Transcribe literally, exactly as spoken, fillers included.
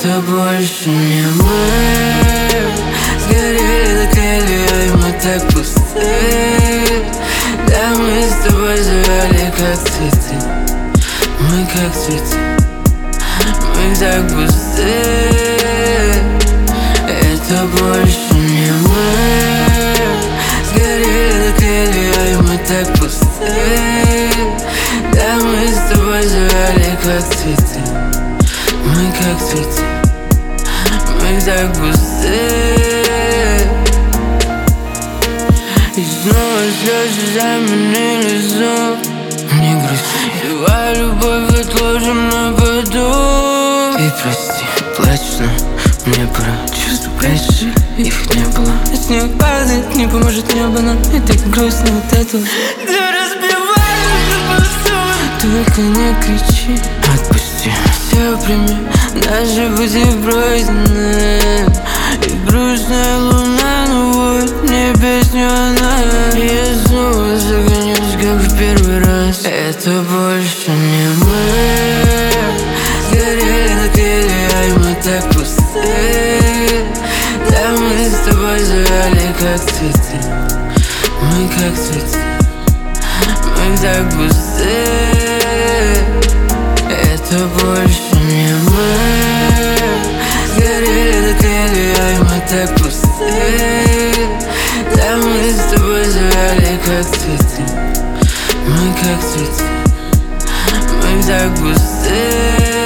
Это больше не мы. Сгорели, дотлели, и мы так пусты. Да, мы с тобой завяли, как цветы. Мы как цветы, мы так пусты. Это больше не мы. Сгорели, дотлели, и мы так пусты. Да, мы с тобой завяли, как цветы. Мы как цветы, мы так пусты. И снова слезы заменили сон. Не грусти, давай любовь отложим на потом. И прости, плачь, но мне пора. Чувства раньше их не было. И снег падает, не поможет небо нам. И так грустно от этого. Ты разбиваешь посуду. Только не кричи, отпусти. Все прими, наши пути пройдены. И грустная луна, ну вот мне песню она. И я снова загонюсь, как в первый раз. Это больше не мы. Сгорели, дотлели, а мы так пусты. Да, мы с тобой завяли, как цветы. Мы как цветы, мы так пусты. Это больше не мы. Сгорели, дотлели, а мы так пусты. Да, мы с тобой завяли, как цветы. Мы как цветы, мы так пусты.